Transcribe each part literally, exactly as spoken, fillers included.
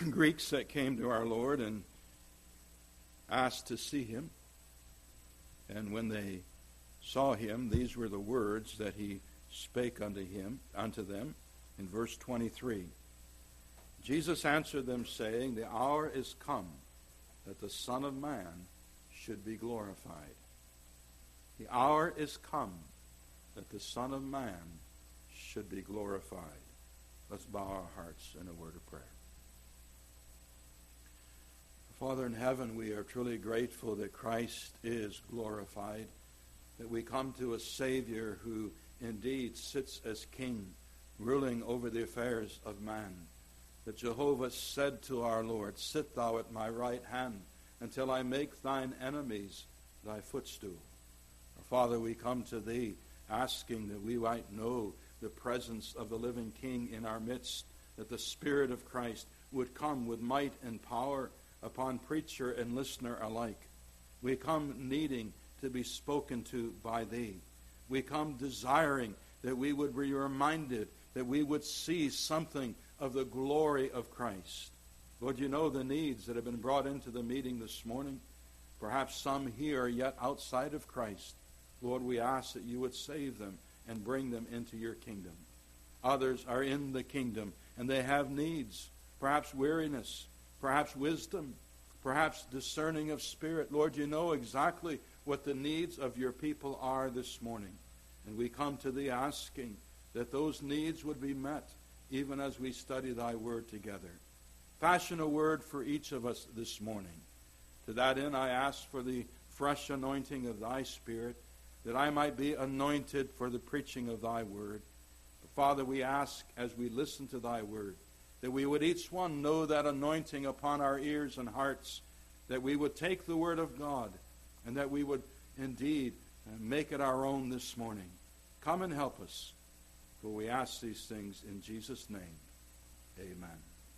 Greeks that came to our Lord and asked to see him. And when they saw him, these were the words that he spake unto him, unto them, in verse twenty-three. Jesus answered them, saying, The hour is come that the Son of Man should be glorified. The hour is come that the Son of Man should be glorified. Let's bow our hearts in a word of prayer. Father in heaven, we are truly grateful that Christ is glorified, that we come to a Savior who indeed sits as King, ruling over the affairs of man. That Jehovah said to our Lord, Sit thou at my right hand until I make thine enemies thy footstool. Father, we come to thee asking that we might know the presence of the living King in our midst, that the Spirit of Christ would come with might and power upon preacher and listener alike. We come needing to be spoken to by thee. We come desiring that we would be reminded, that we would see something of the glory of Christ. Lord, you know the needs that have been brought into the meeting this morning. Perhaps some here are yet outside of Christ. Lord, we ask that you would save them and bring them into your kingdom. Others are in the kingdom and they have needs, perhaps weariness, perhaps wisdom, perhaps discerning of spirit. Lord, you know exactly what the needs of your people are this morning. And we come to thee asking that those needs would be met even as we study thy word together. Fashion a word for each of us this morning. To that end, I ask for the fresh anointing of thy Spirit, that I might be anointed for the preaching of thy word. Father, we ask as we listen to thy word, that we would each one know that anointing upon our ears and hearts, that we would take the word of God, and that we would indeed make it our own this morning. Come and help us, for we ask these things in Jesus' name. Amen.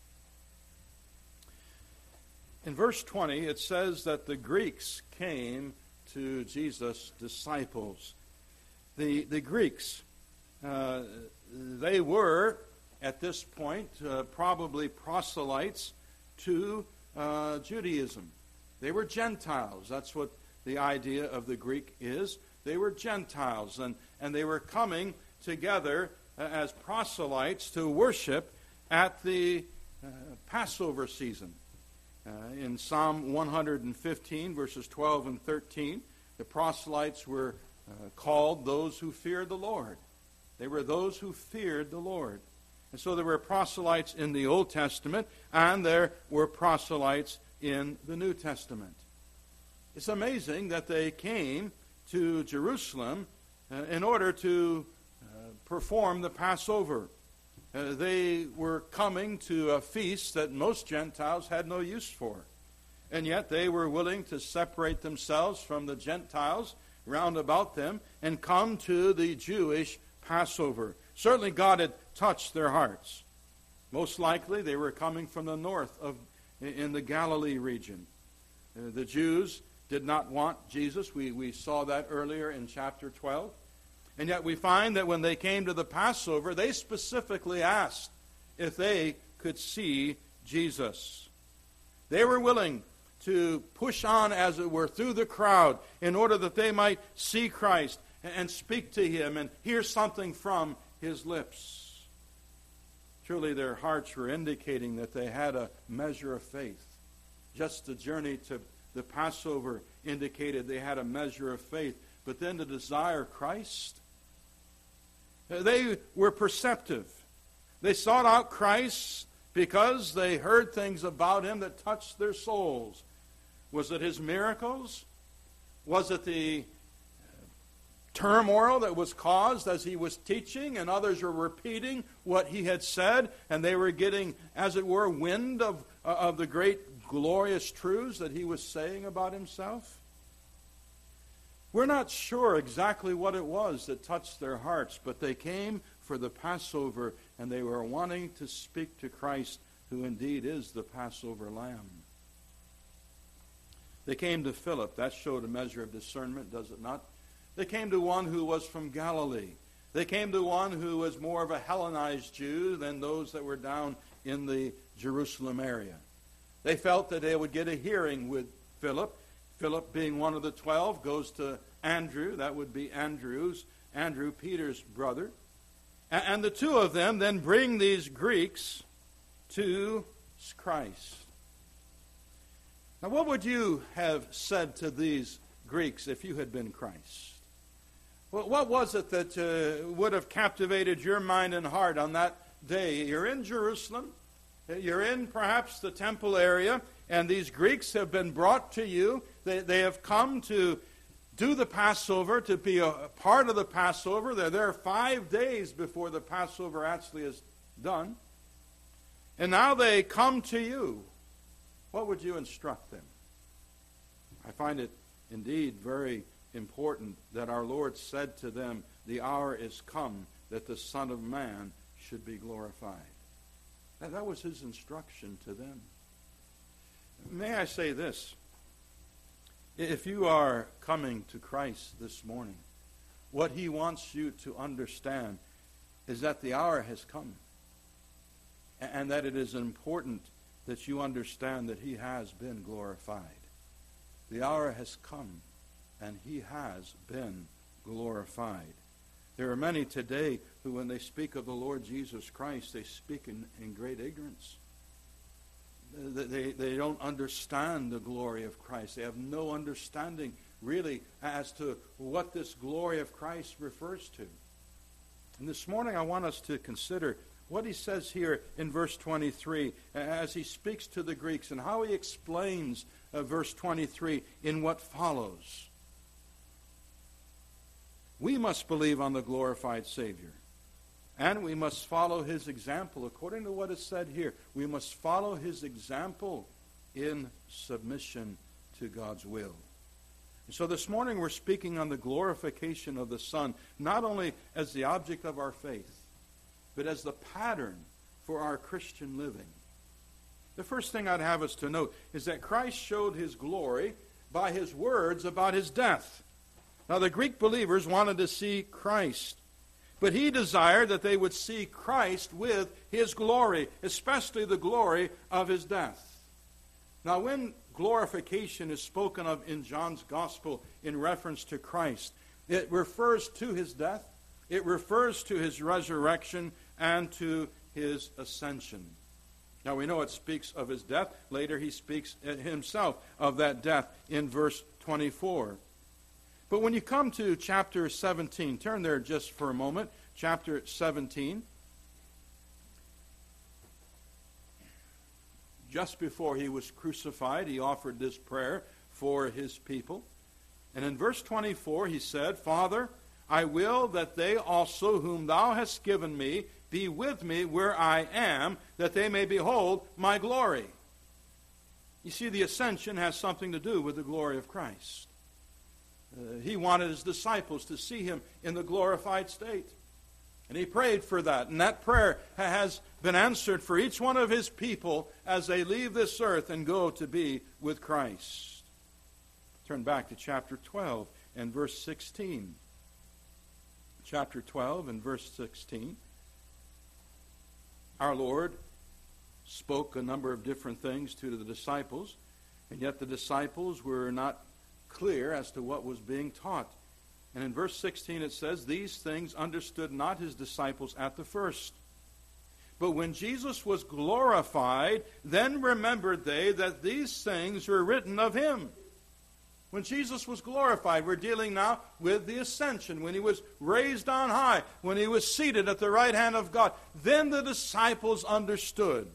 In verse twenty, it says that the Greeks came to Jesus' disciples. The, the Greeks, uh, they were, at this point, uh, probably proselytes to uh, Judaism. They were Gentiles. That's what the idea of the Greek is. They were Gentiles, and, and they were coming together uh, as proselytes to worship at the uh, Passover season. Uh, in Psalm one hundred fifteen, verses twelve and thirteen, the proselytes were uh, called those who feared the Lord. They were those who feared the Lord. And so there were proselytes in the Old Testament, and there were proselytes in the New Testament. It's amazing that they came to Jerusalem uh, in order to uh, perform the Passover. Uh, they were coming to a feast that most Gentiles had no use for. And yet they were willing to separate themselves from the Gentiles round about them and come to the Jewish Passover. Certainly God had touched their hearts. Most likely they were coming from the north of in the Galilee region. Uh, the Jews did not want Jesus. We, we saw that earlier in chapter twelve. And yet we find that when they came to the Passover, they specifically asked if they could see Jesus. They were willing to push on, as it were, through the crowd in order that they might see Christ and speak to him and hear something from his lips. Truly their hearts were indicating that they had a measure of faith. Just the journey to the Passover indicated they had a measure of faith. But then to desire Christ, they were perceptive. They sought out Christ because they heard things about him that touched their souls. Was it his miracles? Was it the turmoil that was caused as he was teaching and others were repeating what he had said, and they were getting, as it were, wind of, of the great glorious truths that he was saying about himself? We're not sure exactly what it was that touched their hearts, but they came for the Passover, and they were wanting to speak to Christ, who indeed is the Passover lamb. They came to Philip. That showed a measure of discernment, does it not? They came to one who was from Galilee. They came to one who was more of a Hellenized Jew than those that were down in the Jerusalem area. They felt that they would get a hearing with Philip. Philip, being one of the twelve, goes to Andrew. That would be Andrew's, Andrew, Peter's brother. And the two of them then bring these Greeks to Christ. Now, what would you have said to these Greeks if you had been Christ? Well, what was it that uh, would have captivated your mind and heart on that day? You're in Jerusalem. You're in perhaps the temple area, and these Greeks have been brought to you. They, they have come to do the Passover, to be a part of the Passover. They're there five days before the Passover actually is done. And now they come to you. What would you instruct them? I find it indeed very important that our Lord said to them, the hour is come that the Son of Man should be glorified. And that was his instruction to them. May I say this? If you are coming to Christ this morning, what he wants you to understand is that the hour has come, and that it is important that you understand that he has been glorified. The hour has come, and he has been glorified. There are many today who, when they speak of the Lord Jesus Christ, they speak in, in great ignorance. They, they don't understand the glory of Christ. They have no understanding, really, as to what this glory of Christ refers to. And this morning I want us to consider what he says here in verse twenty-three as he speaks to the Greeks, and how he explains uh, verse twenty-three in what follows. We must believe on the glorified Savior, and we must follow his example. According to what is said here, we must follow his example in submission to God's will. And so this morning we're speaking on the glorification of the Son, not only as the object of our faith, but as the pattern for our Christian living. The first thing I'd have us to note is that Christ showed his glory by his words about his death. Now, the Greek believers wanted to see Christ, but he desired that they would see Christ with his glory, especially the glory of his death. Now, when glorification is spoken of in John's Gospel in reference to Christ, it refers to his death, it refers to his resurrection, and to his ascension. Now, we know it speaks of his death. Later, he speaks himself of that death in verse twenty-four. But when you come to chapter seventeen, turn there just for a moment, chapter seventeen. Just before he was crucified, he offered this prayer for his people. And in verse twenty-four, he said, Father, I will that they also whom thou hast given me be with me where I am, that they may behold my glory. You see, the ascension has something to do with the glory of Christ. Uh, he wanted his disciples to see him in the glorified state. And he prayed for that. And that prayer has been answered for each one of his people as they leave this earth and go to be with Christ. Turn back to chapter twelve and verse sixteen. Chapter twelve and verse sixteen. Our Lord spoke a number of different things to the disciples, and yet the disciples were not clear as to what was being taught. And in verse sixteen it says, These things understood not his disciples at the first. But when Jesus was glorified, then remembered they that these things were written of him. When Jesus was glorified, we're dealing now with the ascension, when he was raised on high, when he was seated at the right hand of God. Then the disciples understood.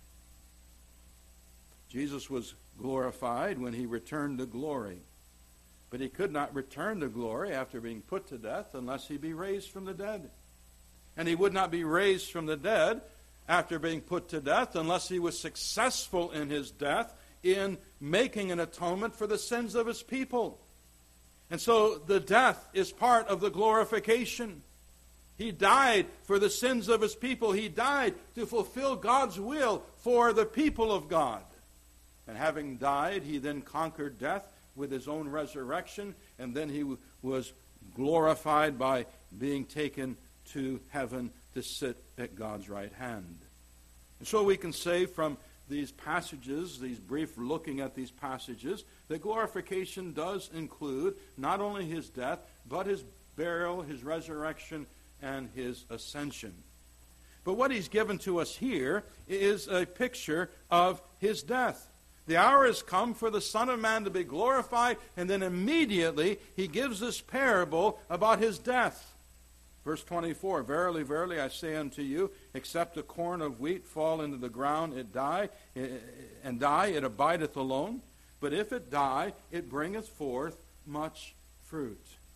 Jesus was glorified when he returned to glory. But he could not return to glory after being put to death unless he be raised from the dead. And he would not be raised from the dead after being put to death unless he was successful in his death in making an atonement for the sins of his people. And so the death is part of the glorification. He died for the sins of his people. He died to fulfill God's will for the people of God. And having died, he then conquered death with his own resurrection, and then he was glorified by being taken to heaven to sit at God's right hand. And so we can say from these passages, these brief looking at these passages, that glorification does include not only his death, but his burial, his resurrection, and his ascension. But what he's given to us here is a picture of his death. The hour has come for the Son of Man to be glorified, and then immediately he gives this parable about his death. Verse twenty-four, Verily, verily, I say unto you, except a corn of wheat fall into the ground, it die, and die, it abideth alone. But if it die, it bringeth forth much fruit.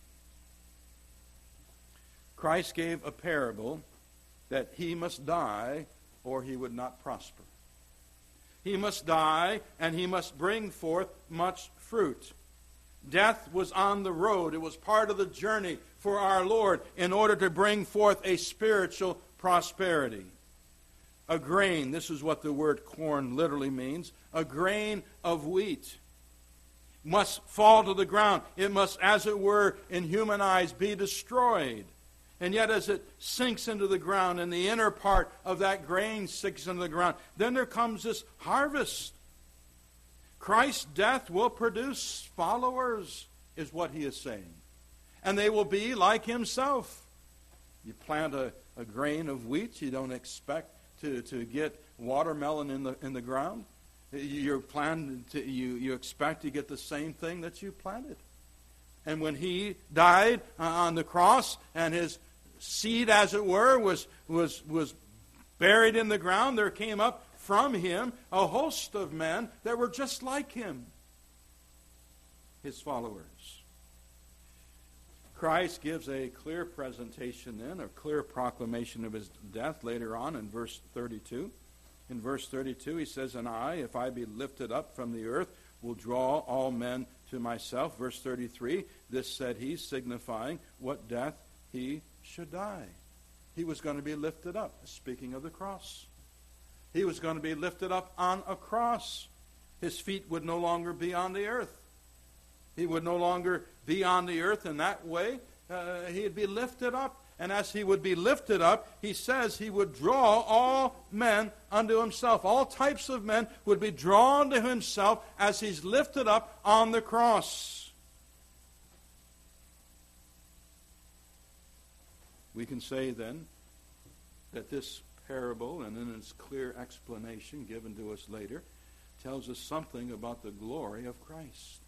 Christ gave a parable that he must die or he would not prosper. He must die and he must bring forth much fruit. Death was on the road. It was part of the journey for our Lord in order to bring forth a spiritual prosperity. A grain, this is what the word corn literally means, a grain of wheat must fall to the ground. It must, as it were, in human eyes, be destroyed. And yet as it sinks into the ground and the inner part of that grain sinks into the ground, then there comes this harvest. Christ's death will produce followers, is what he is saying. And they will be like himself. You plant a, a grain of wheat, you don't expect to, to get watermelon in the in the ground. You're planted to, you, you expect to get the same thing that you planted. And when he died uh, on the cross, and his seed, as it were, was was was buried in the ground, there came up from him a host of men that were just like him, his followers. Christ gives a clear presentation then, a clear proclamation of his death later on in verse thirty-two. In verse thirty-two he says, And I, if I be lifted up from the earth, will draw all men to myself. Verse thirty-three, this said he, signifying what death he should die. He was going to be lifted up, speaking of the cross. He was going to be lifted up on a cross. His feet would no longer be on the earth. He would no longer be on the earth in that way. Uh, he'd be lifted up. And as he would be lifted up, he says he would draw all men unto himself. All types of men would be drawn to himself as he's lifted up on the cross. We can say then that this parable, and in its clear explanation given to us later, tells us something about the glory of Christ.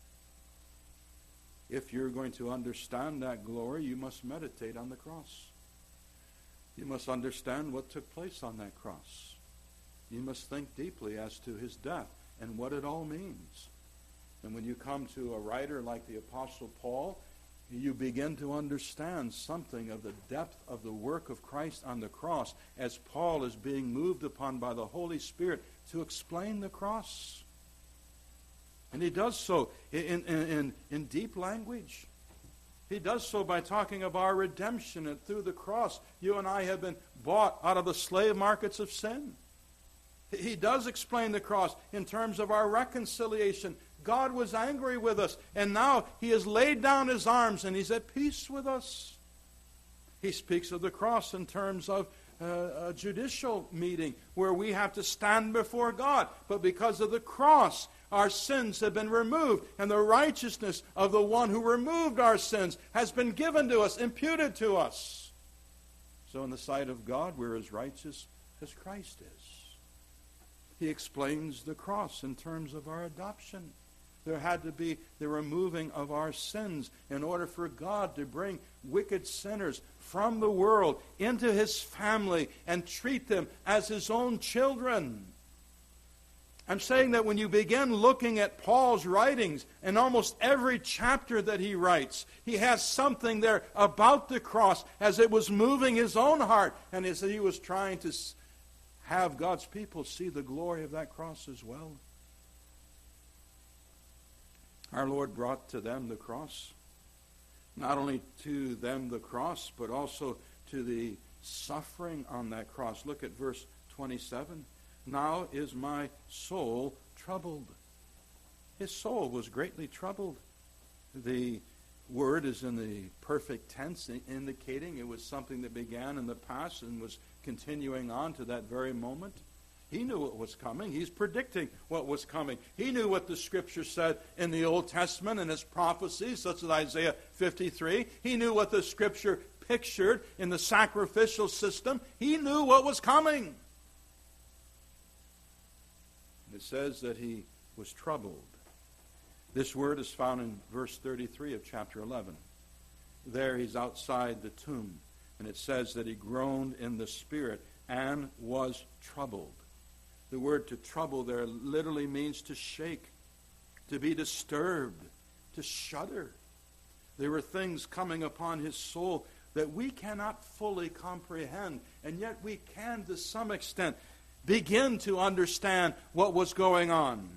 If you're going to understand that glory, you must meditate on the cross. You must understand what took place on that cross. You must think deeply as to his death and what it all means. And when you come to a writer like the Apostle Paul, you begin to understand something of the depth of the work of Christ on the cross as Paul is being moved upon by the Holy Spirit to explain the cross. And he does so in, in, in, in deep language. He does so by talking of our redemption, and through the cross, you and I have been bought out of the slave markets of sin. He does explain the cross in terms of our reconciliation. God was angry with us, and now he has laid down his arms, and he's at peace with us. He speaks of the cross in terms of uh, a judicial meeting where we have to stand before God. But because of the cross, our sins have been removed, and the righteousness of the one who removed our sins has been given to us, imputed to us. So in the sight of God, we're as righteous as Christ is. He explains the cross in terms of our adoption. There had to be the removing of our sins in order for God to bring wicked sinners from the world into his family and treat them as his own children. I'm saying that when you begin looking at Paul's writings, in almost every chapter that he writes, he has something there about the cross as it was moving his own heart, and as he was trying to have God's people see the glory of that cross as well. Our Lord brought to them the cross. Not only to them the cross, but also to the suffering on that cross. Look at verse twenty-seven. Now is my soul troubled. His soul was greatly troubled. The word is in the perfect tense, indicating it was something that began in the past and was continuing on to that very moment. He knew what was coming. He's predicting what was coming. He knew what the Scripture said in the Old Testament and its prophecies, such as Isaiah fifty-three. He knew what the Scripture pictured in the sacrificial system. He knew what was coming. It says that he was troubled. This word is found in verse thirty-three of chapter eleven. There he's outside the tomb, and it says that he groaned in the spirit and was troubled. The word to trouble there literally means to shake, to be disturbed, to shudder. There were things coming upon his soul that we cannot fully comprehend, and yet we can, to some extent, begin to understand what was going on.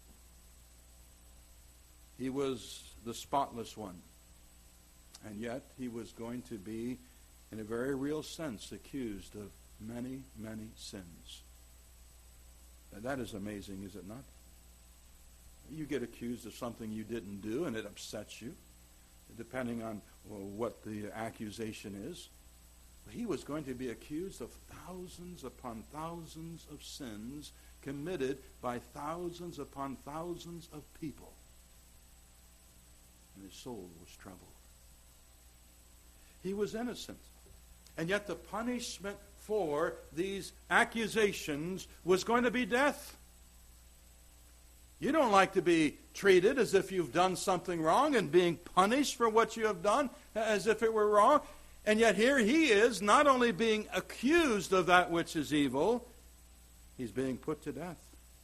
He was the spotless one, and yet he was going to be, in a very real sense, accused of many, many sins. That is amazing, is it not? You get accused of something you didn't do, and it upsets you, depending on well, what the accusation is. He was going to be accused of thousands upon thousands of sins committed by thousands upon thousands of people. And his soul was troubled. He was innocent. And yet the punishment for these accusations was going to be death. You don't like to be treated as if you've done something wrong and being punished for what you have done as if it were wrong. And yet here he is, not only being accused of that which is evil, he's being put to death.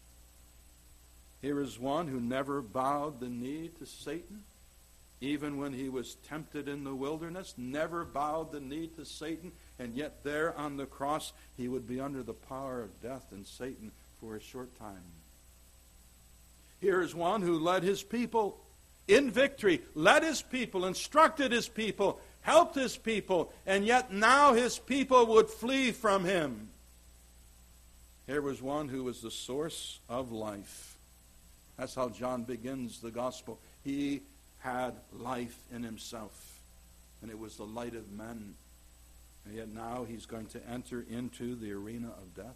Here is one who never bowed the knee to Satan, even when he was tempted in the wilderness, never bowed the knee to Satan, and yet there on the cross he would be under the power of death and Satan for a short time. Here is one who led his people in victory, led his people, instructed his people, helped his people, and yet now his people would flee from him. Here was one who was the source of life. That's how John begins the gospel. He had life in himself, and it was the light of men. And yet now he's going to enter into the arena of death.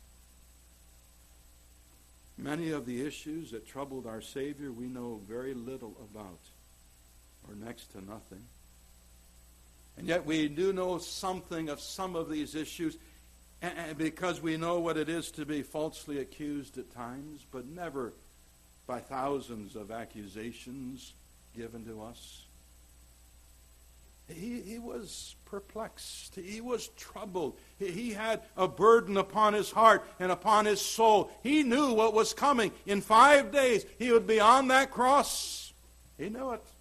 Many of the issues that troubled our Savior we know very little about, or next to nothing. And yet we do know something of some of these issues because we know what it is to be falsely accused at times, but never by thousands of accusations given to us. He, he was perplexed. He was troubled. He, he had a burden upon his heart and upon his soul. He knew what was coming. In five days, he would be on that cross. He knew it.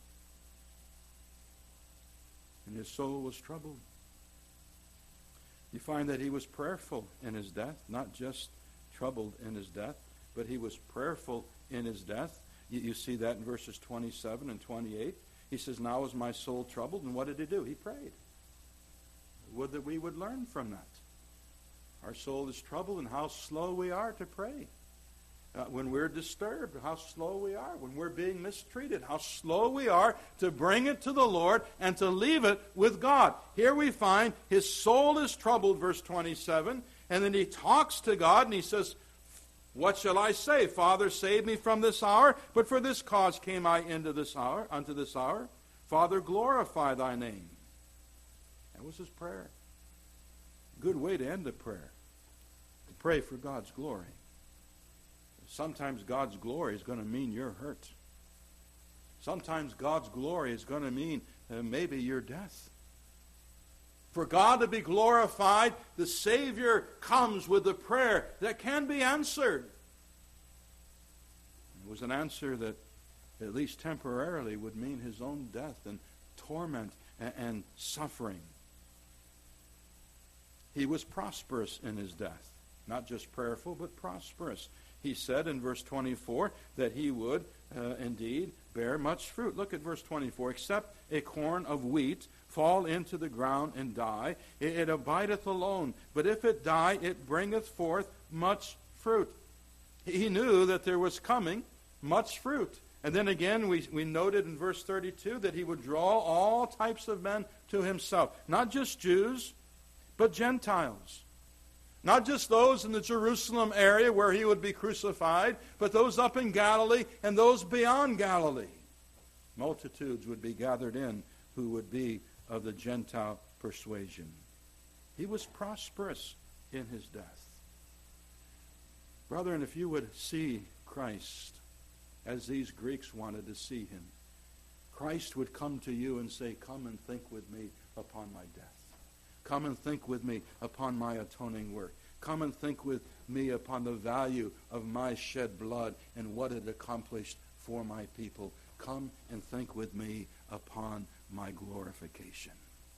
And his soul was troubled. You find that he was prayerful in his death, not just troubled in his death, but he was prayerful in his death. You, you see that in verses twenty-seven and twenty-eight. He says, now is my soul troubled. And what did he do? He prayed. Would that we would learn from that. Our soul is troubled, and how slow we are to pray. Uh, when we're disturbed, how slow we are. When we're being mistreated, how slow we are to bring it to the Lord and to leave it with God. Here we find his soul is troubled, verse twenty-seven, and then he talks to God and he says, what shall I say? Father, save me from this hour, but for this cause came I into this hour, unto this hour. Father, glorify thy name. That was his prayer. Good way to end a prayer. To pray for God's glory. Sometimes God's glory is going to mean you're hurt. Sometimes God's glory is going to mean uh, maybe your death. For God to be glorified, the Savior comes with a prayer that can be answered. It was an answer that, at least temporarily, would mean his own death and torment and, and suffering. He was prosperous in his death. Not just prayerful, but prosperous. He said in verse twenty-four that he would uh, indeed bear much fruit. Look at verse twenty-four. Except a corn of wheat fall into the ground and die, it, it abideth alone. But if it die, it bringeth forth much fruit. He knew that there was coming much fruit. And then again, we, we noted in verse thirty-two that he would draw all types of men to himself. Not just Jews, but Gentiles. Not just those in the Jerusalem area where he would be crucified, but those up in Galilee and those beyond Galilee. Multitudes would be gathered in who would be of the Gentile persuasion. He was prosperous in his death. Brethren, if you would see Christ as these Greeks wanted to see him, Christ would come to you and say, come and think with me upon my death. Come and think with me upon my atoning work. Come and think with me upon the value of my shed blood and what it accomplished for my people. Come and think with me upon my glorification.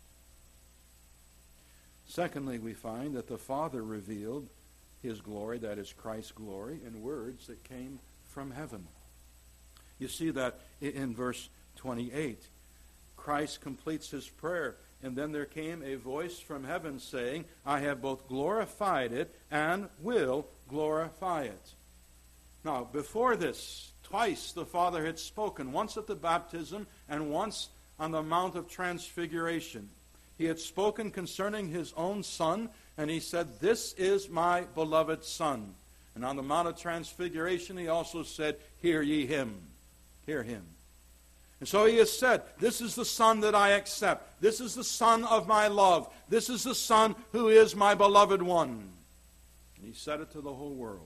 Secondly, we find that the Father revealed his glory, that is Christ's glory, in words that came from heaven. You see that in verse twenty-eight. Christ completes his prayer, and then there came a voice from heaven saying, I have both glorified it and will glorify it. Now, before this, twice the Father had spoken, once at the baptism and once on the Mount of Transfiguration. He had spoken concerning his own Son, and he said, this is my beloved Son. And on the Mount of Transfiguration, he also said, hear ye him. Hear him. And so he has said, this is the Son that I accept. This is the Son of my love. This is the Son who is my beloved one. And he said it to the whole world.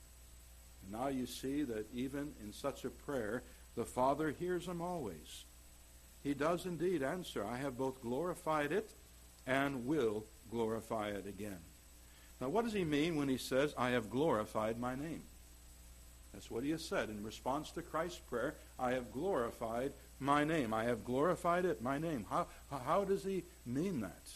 And now you see that even in such a prayer, the Father hears him always. He does indeed answer, I have both glorified it and will glorify it again. Now what does he mean when he says, I have glorified my name? That's what he has said. In response to Christ's prayer, I have glorified my name. I have glorified it, my name. How, how does he mean that?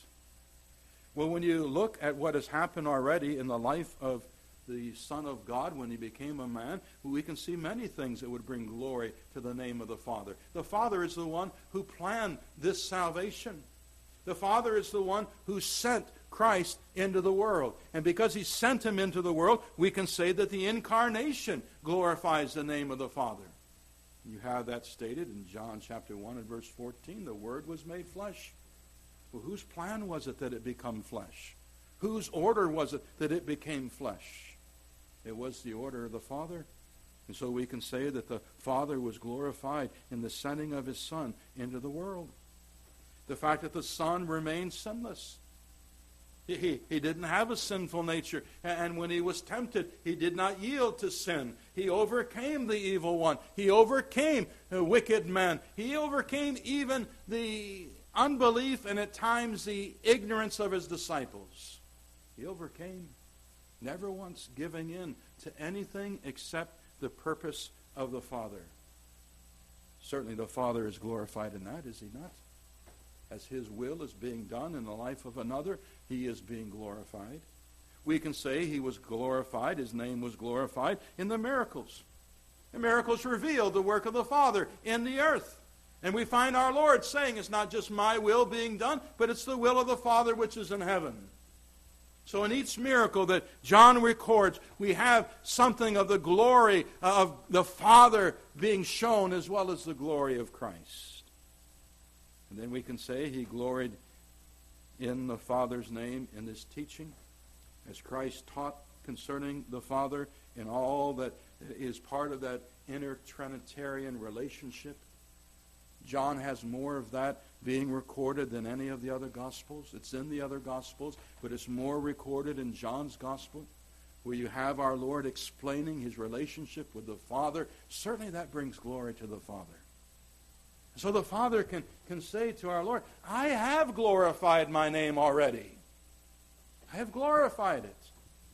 Well, when you look at what has happened already in the life of the Son of God when he became a man, we can see many things that would bring glory to the name of the Father. The Father is the one who planned this salvation. The Father is the one who sent Christ into the world. And because he sent him into the world, we can say that the incarnation glorifies the name of the Father. You have that stated in John chapter one and verse fourteen. The Word was made flesh. Well, whose plan was it that it become flesh? Whose order was it that it became flesh? It was the order of the Father. And so we can say that the Father was glorified in the sending of his Son into the world. The fact that the Son remained sinless. He, he, he didn't have a sinful nature. And when he was tempted, he did not yield to sin. He overcame the evil one. He overcame the wicked men. He overcame even the unbelief and at times the ignorance of his disciples. He overcame, never once giving in to anything except the purpose of the Father. Certainly the Father is glorified in that, is he not? As his will is being done in the life of another, he is being glorified. We can say he was glorified, his name was glorified in the miracles. The miracles revealed the work of the Father in the earth. And we find our Lord saying it's not just my will being done, but it's the will of the Father which is in heaven. So in each miracle that John records, we have something of the glory of the Father being shown as well as the glory of Christ. And then we can say he gloried in the Father's name in his teaching, as Christ taught concerning the Father in all that is part of that inner Trinitarian relationship. John has more of that being recorded than any of the other Gospels. It's in the other Gospels, but it's more recorded in John's Gospel, where you have our Lord explaining his relationship with the Father. Certainly that brings glory to the Father. So the Father can, can say to our Lord, I have glorified my name already. I have glorified it.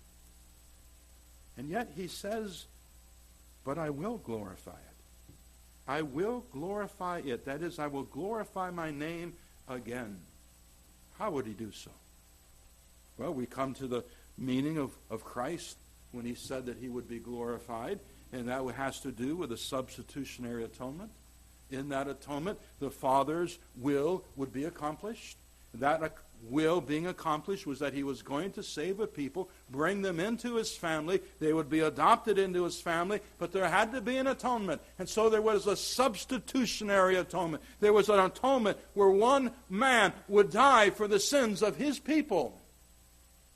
And yet he says, but I will glorify it. I will glorify it. That is, I will glorify my name again. How would he do so? Well, we come to the meaning of, of Christ when he said that he would be glorified, and that has to do with the substitutionary atonement. In that atonement, the Father's will would be accomplished. That will being accomplished was that he was going to save a people, bring them into his family. They would be adopted into his family, but there had to be an atonement. And so there was a substitutionary atonement. There was an atonement where one man would die for the sins of his people. The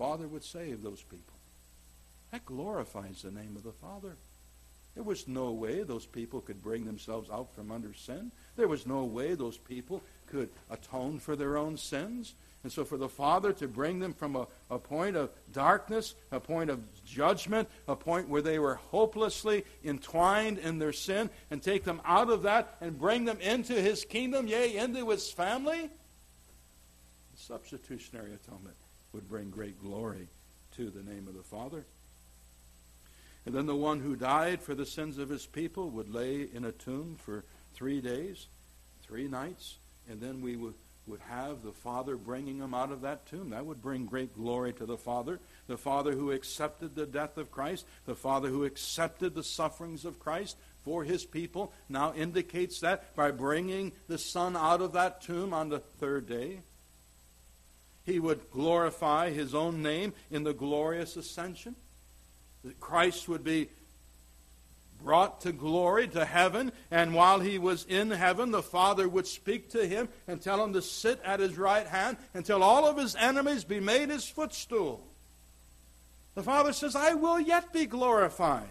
Father would save those people. That glorifies the name of the Father. There was no way those people could bring themselves out from under sin. There was no way those people could atone for their own sins. And so for the Father to bring them from a, a point of darkness, a point of judgment, a point where they were hopelessly entwined in their sin, and take them out of that and bring them into his kingdom, yea, into his family, the substitutionary atonement would bring great glory to the name of the Father. And then the one who died for the sins of his people would lay in a tomb for three days, three nights, and then we would, would have the Father bringing him out of that tomb. That would bring great glory to the Father. The Father who accepted the death of Christ, the Father who accepted the sufferings of Christ for his people, now indicates that by bringing the Son out of that tomb on the third day. He would glorify his own name in the glorious ascension. That Christ would be brought to glory, to heaven, and while he was in heaven, the Father would speak to him and tell him to sit at his right hand until all of his enemies be made his footstool. The Father says, I will yet be glorified.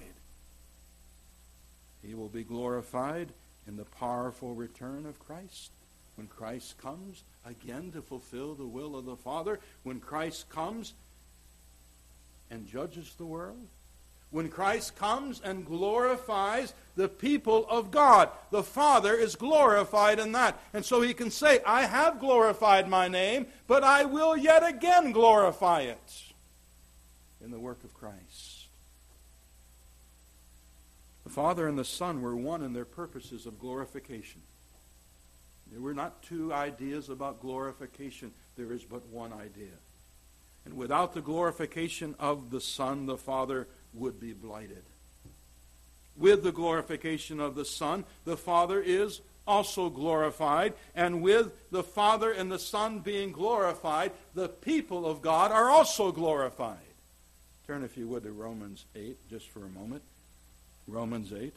He will be glorified in the powerful return of Christ. When Christ comes again to fulfill the will of the Father, when Christ comes and judges the world, when Christ comes and glorifies the people of God, the Father is glorified in that. And so he can say, I have glorified my name, but I will yet again glorify it in the work of Christ. The Father and the Son were one in their purposes of glorification. There were not two ideas about glorification. There is but one idea. And without the glorification of the Son, the Father would be blighted. With the glorification of the Son, the Father is also glorified. And with the Father and the Son being glorified, the people of God are also glorified. Turn, if you would, to Romans eight, just for a moment. Romans eight.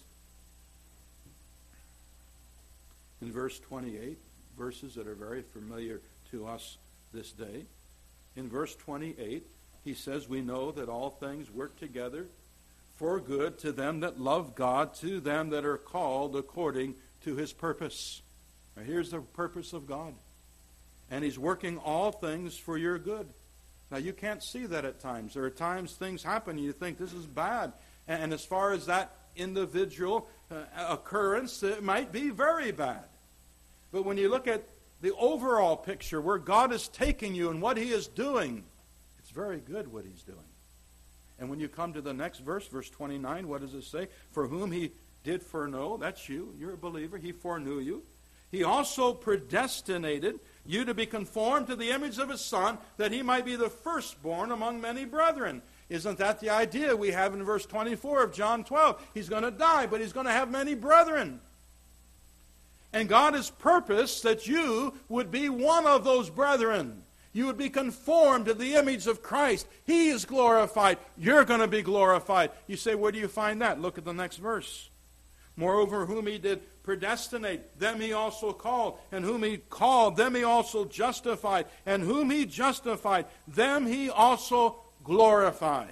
In verse twenty-eight, verses that are very familiar to us this day. In verse twenty-eight, he says, we know that all things work together for good to them that love God, to them that are called according to his purpose. Now, here's the purpose of God. And he's working all things for your good. Now, you can't see that at times. There are times things happen and you think this is bad. And as far as that individual uh, occurrence, it might be very bad. But when you look at the overall picture where God is taking you and what he is doing, it's very good what he's doing. And when you come to the next verse, verse twenty-nine, what does it say? For whom he did foreknow, that's you, you're a believer, he foreknew you. He also predestinated you to be conformed to the image of his Son, that he might be the firstborn among many brethren. Isn't that the idea we have in verse twenty-four of John twelve? He's going to die, but he's going to have many brethren. And God has purposed that you would be one of those brethren. You would be conformed to the image of Christ. He is glorified. You're going to be glorified. You say, where do you find that? Look at the next verse. Moreover, whom he did predestinate, them he also called. And whom he called, them he also justified. And whom he justified, them he also glorified.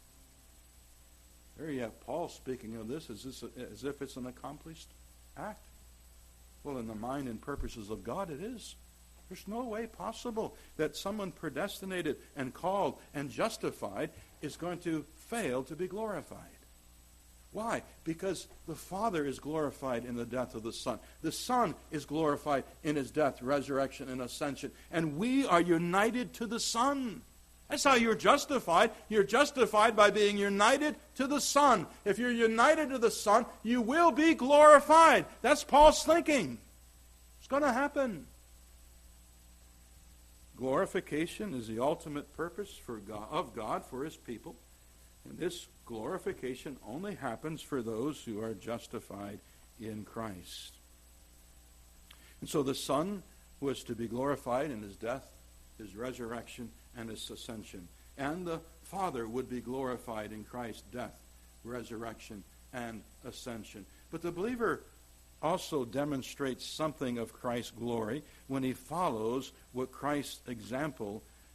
There you have Paul speaking of this as, this, as if it's an accomplished act. Well, in the mind and purposes of God, it is. There's no way possible that someone predestinated and called and justified is going to fail to be glorified. Why? Because the Father is glorified in the death of the Son. The Son is glorified in his death, resurrection, and ascension. And we are united to the Son. That's how you're justified. You're justified by being united to the Son. If you're united to the Son, you will be glorified. That's Paul's thinking. It's going to happen. Glorification is the ultimate purpose for God, of God for his people. And this glorification only happens for those who are justified in Christ. And so the Son was to be glorified in his death, his resurrection, and his ascension. And the Father would be glorified in Christ's death, resurrection, and ascension. But the believer also demonstrates something of Christ's glory when he follows what Christ's example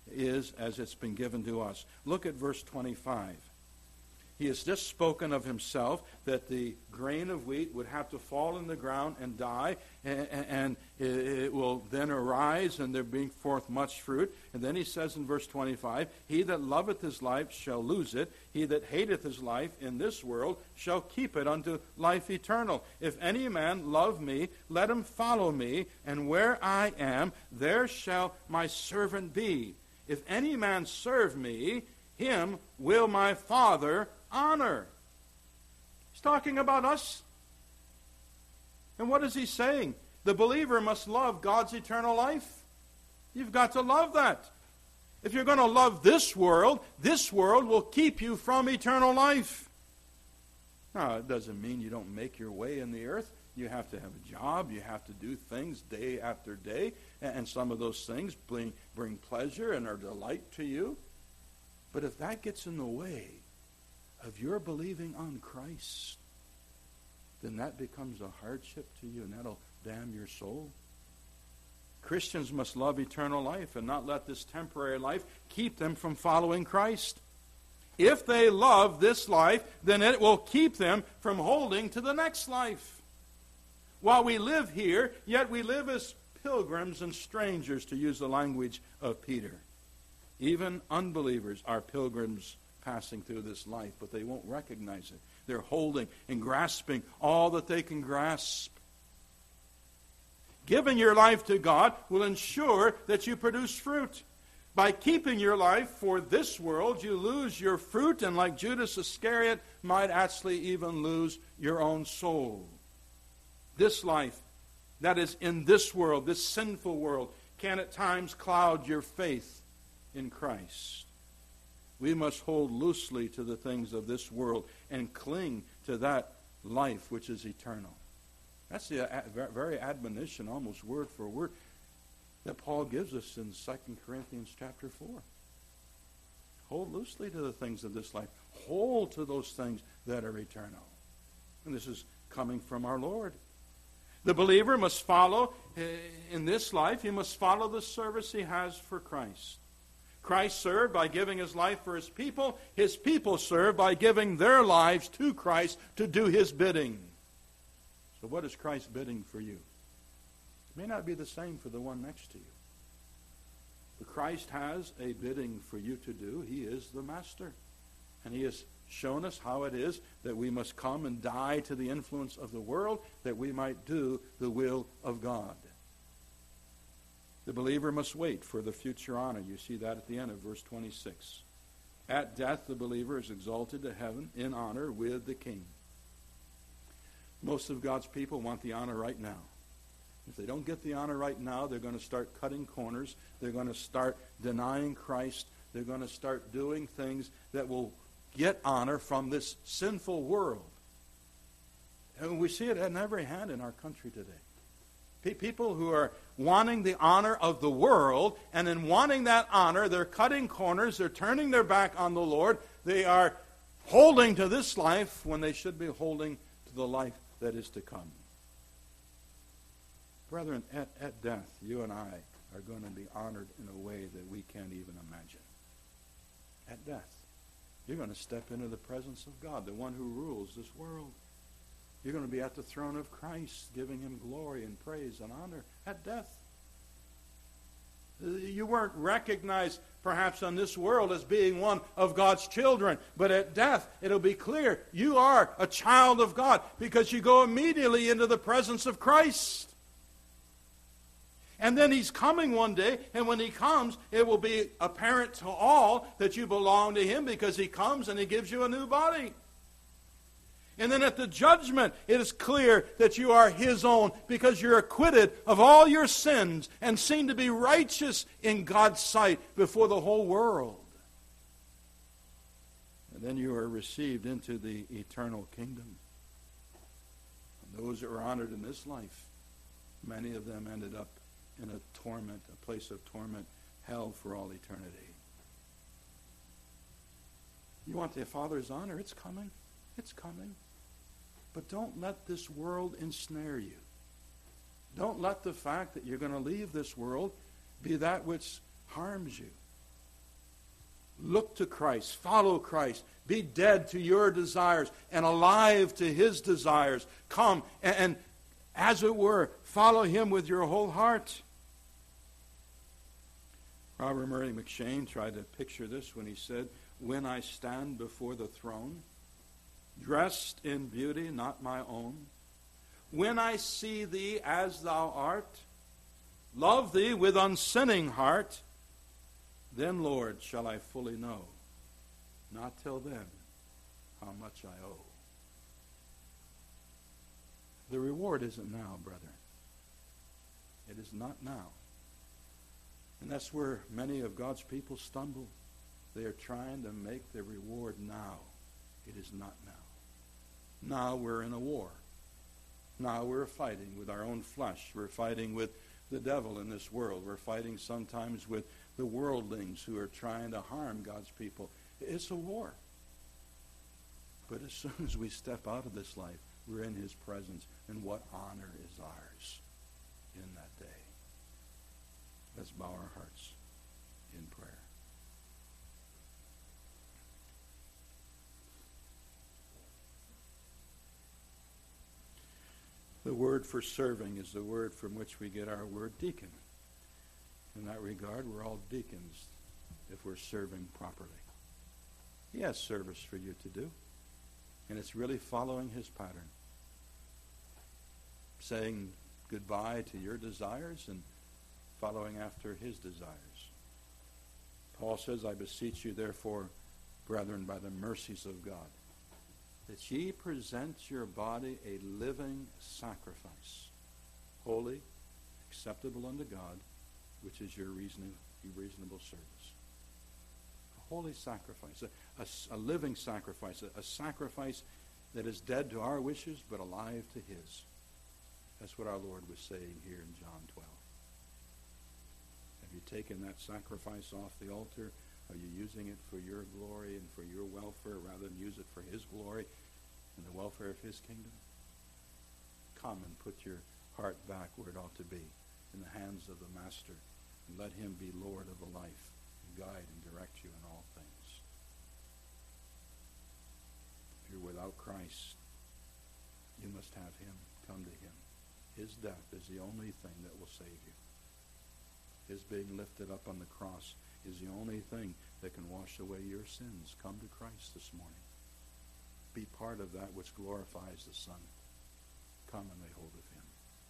is as it's been given to us. Look at verse twenty-five. He has just spoken of himself, that the grain of wheat would have to fall in the ground and die, and, and it will then arise, and there bring forth much fruit. And then he says in verse twenty-five, he that loveth his life shall lose it. He that hateth his life in this world shall keep it unto life eternal. If any man love me, let him follow me, and where I am, there shall my servant be. If any man serve me, him will my Father honor. He's talking about us. And what is he saying? The believer must love God's eternal life. You've got to love that. If you're going to love this world, this world will keep you from eternal life. Now, it doesn't mean you don't make your way in the earth. You have to have a job. You have to do things day after day. And some of those things bring, bring pleasure and are delight to you. But if that gets in the way of your believing on Christ, then that becomes a hardship to you, and that'll damn your soul. Christians must love eternal life and not let this temporary life keep them from following Christ. If they love this life, then it will keep them from holding to the next life. While we live here, yet we live as pilgrims and strangers, to use the language of Peter. Even unbelievers are pilgrims passing through this life, but they won't recognize it. They're holding and grasping all that they can grasp. Giving your life to God will ensure that you produce fruit. By keeping your life for this world, you lose your fruit, and like Judas Iscariot, might actually even lose your own soul. This life that is in this world, this sinful world, can at times cloud your faith in Christ. We must hold loosely to the things of this world and cling to that life which is eternal. That's the very admonition, almost word for word, that Paul gives us in Second Corinthians chapter four. Hold loosely to the things of this life. Hold to those things that are eternal. And this is coming from our Lord. The believer must follow, in this life, he must follow the service he has for Christ. Christ served by giving his life for his people. His people served by giving their lives to Christ to do his bidding. So what is Christ's bidding for you? It may not be the same for the one next to you. But Christ has a bidding for you to do. He is the master. And he has shown us how it is that we must come and die to the influence of the world, that we might do the will of God. The believer must wait for the future honor. You see that at the end of verse twenty-six. At death, the believer is exalted to heaven in honor with the king. Most of God's people want the honor right now. If they don't get the honor right now, they're going to start cutting corners. They're going to start denying Christ. They're going to start doing things that will get honor from this sinful world. And we see it in every hand in our country today. People who are wanting the honor of the world, and in wanting that honor, they're cutting corners, they're turning their back on the Lord, they are holding to this life when they should be holding to the life that is to come. Brethren, at, at death, you and I are going to be honored in a way that we can't even imagine. At death, you're going to step into the presence of God, the one who rules this world. You're going to be at the throne of Christ, giving him glory and praise and honor at death. You weren't recognized, perhaps, on this world as being one of God's children, but at death, it'll be clear you are a child of God because you go immediately into the presence of Christ. And then he's coming one day, and when he comes, it will be apparent to all that you belong to him because he comes and he gives you a new body. And then at the judgment, it is clear that you are his own because you're acquitted of all your sins and seen to be righteous in God's sight before the whole world. And then you are received into the eternal kingdom. And those that were honored in this life, many of them ended up in a torment, a place of torment, hell for all eternity. You want the Father's honor? It's coming. It's coming. But don't let this world ensnare you. Don't let the fact that you're going to leave this world be that which harms you. Look to Christ. Follow Christ. Be dead to your desires and alive to his desires. Come and, and as it were, follow him with your whole heart. Robert Murray McCheyne tried to picture this when he said, when I stand before the throne, dressed in beauty not my own, when I see thee as thou art, love thee with unsinning heart, then, Lord, shall I fully know, not till then, how much I owe. The reward isn't now, brother. It is not now. And that's where many of God's people stumble. They are trying to make the reward now. It is not now. Now we're in a war. Now we're fighting with our own flesh. We're fighting with the devil in this world. We're fighting sometimes with the worldlings who are trying to harm God's people. It's a war. But as soon as we step out of this life, we're in his presence. And what honor is ours in that day. Let's bow our hearts in prayer. The word for serving is the word from which we get our word deacon. In that regard, we're all deacons if we're serving properly. He has service for you to do, and it's really following his pattern. Saying goodbye to your desires and following after his desires. Paul says, I beseech you, therefore, brethren, by the mercies of God, that ye present your body a living sacrifice, holy, acceptable unto God, which is your reasoning, your reasonable service. A holy sacrifice, a, a, a living sacrifice, a, a sacrifice that is dead to our wishes but alive to his. That's what our Lord was saying here in John twelve. Have you taken that sacrifice off the altar? Are you using it for your glory and for your welfare rather than use it for his glory and the welfare of his kingdom? Come and put your heart back where it ought to be, in the hands of the Master, and let him be Lord of the life and guide and direct you in all things. If you're without Christ, you must have him. Come to him. His death is the only thing that will save you. His being lifted up on the cross is the only thing that can wash away your sins. Come to Christ this morning. Be part of that which glorifies the Son. Come and lay hold of him.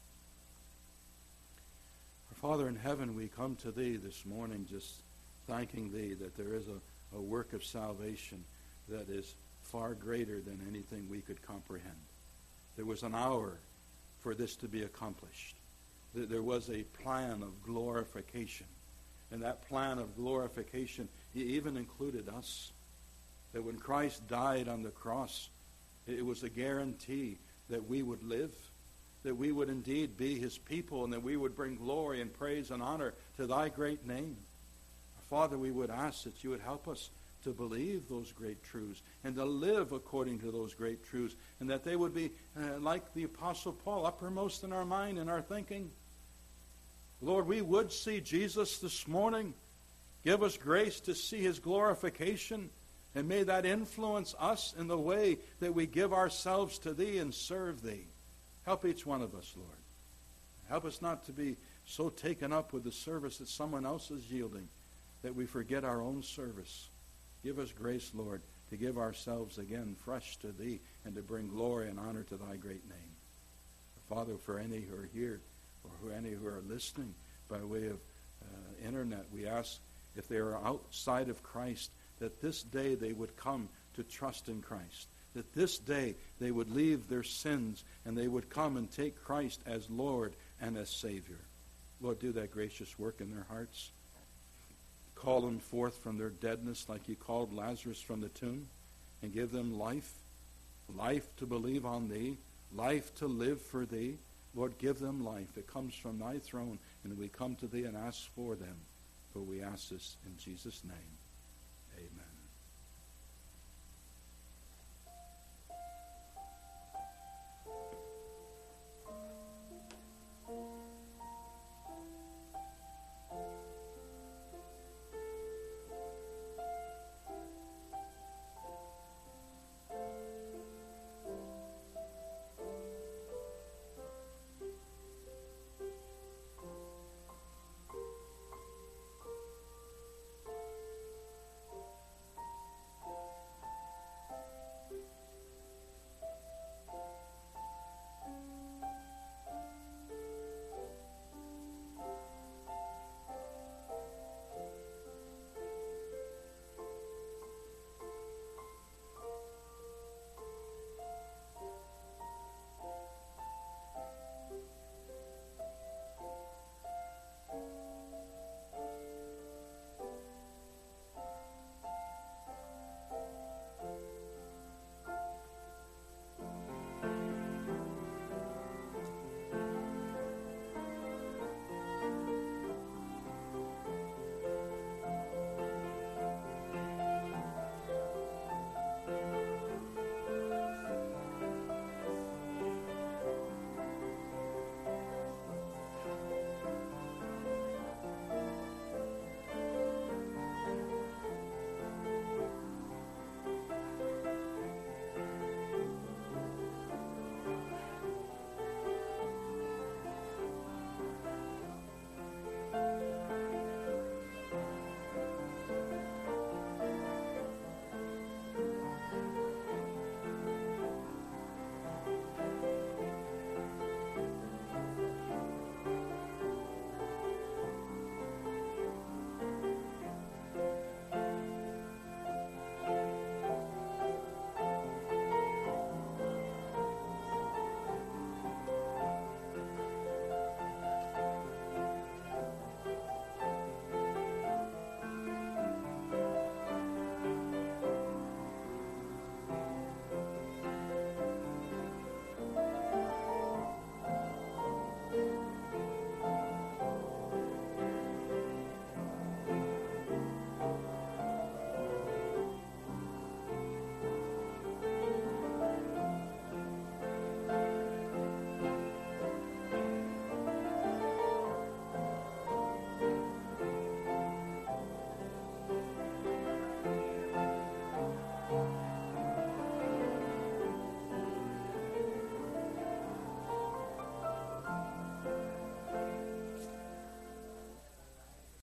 Our Father in heaven, we come to thee this morning just thanking thee that there is a, a work of salvation that is far greater than anything we could comprehend. There was an hour for this to be accomplished. There was a plan of glorification. And that plan of glorification even included us. That when Christ died on the cross, it was a guarantee that we would live, that we would indeed be his people, and that we would bring glory and praise and honor to thy great name. Father, we would ask that you would help us to believe those great truths and to live according to those great truths, and that they would be, uh, like the Apostle Paul, uppermost in our mind and our thinking. Lord, we would see Jesus this morning. Give us grace to see his glorification, and may that influence us in the way that we give ourselves to thee and serve thee. Help each one of us, Lord. Help us not to be so taken up with the service that someone else is yielding that we forget our own service. Give us grace, Lord, to give ourselves again fresh to thee and to bring glory and honor to thy great name. Father, for any who are here or who any who are listening by way of uh, internet, we ask if they are outside of Christ, that this day they would come to trust in Christ. That this day they would leave their sins and they would come and take Christ as Lord and as Savior. Lord, do that gracious work in their hearts. Call them forth from their deadness like you called Lazarus from the tomb, and give them life, life to believe on thee, life to live for thee. Lord, give them life. It comes from thy throne, and we come to thee and ask for them. For we ask this in Jesus' name. Amen.